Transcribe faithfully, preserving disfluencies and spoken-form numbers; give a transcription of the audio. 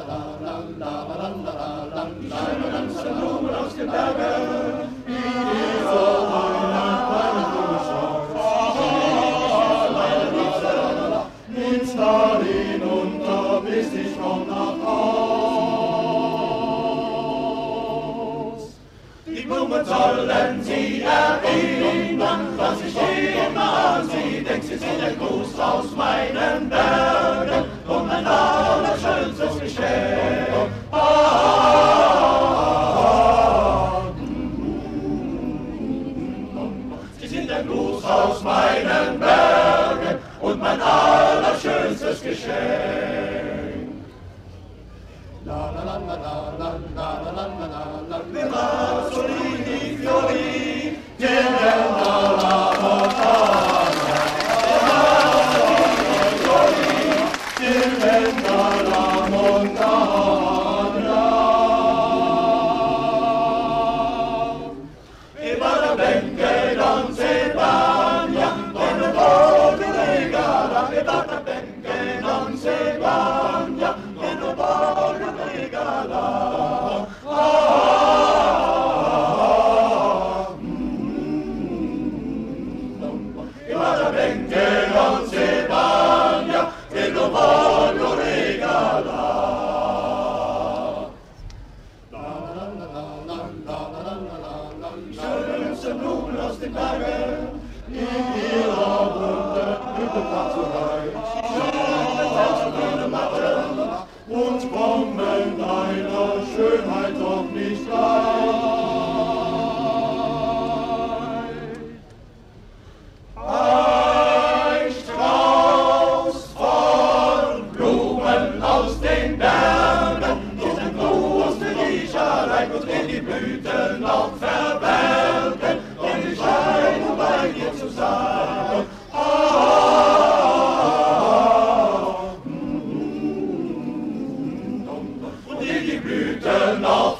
Schöne Blumen aus den Bergen, wie die Sonne meine Blume schaut. Meine Liebe, nimm's da hinunter, bis ich komm nach Haus. Die Blumen sollen sie erinnern, dass ich immer an sie denk. Sie sind ein Gruß aus meinen Bergen und mein allerschönstes Geschenk. Sie sind ein Gruß aus meinen Bergen und mein allerschönstes Geschenk. La la la la la la la la la la la la solini fiori tienen alla montagna tienen alla montagna e vada ben che non si bagna con un po' di regala e vada ben che non si bagna con un po' di regala. E vada ben che non si bagna che lo voglio regalare. Schönste Blumen aus den Bergen, in ihrer bunten Blütenprachtzuheit. Schöne Matten und kommen deiner Schönheit doch nicht gleich. Ein Strauß von Blumen aus den Bergen ist ein Gruß für dich allein und den die Blüten noch verbergen, denn ich scheine bei dir zu sein. Und die Blüten noch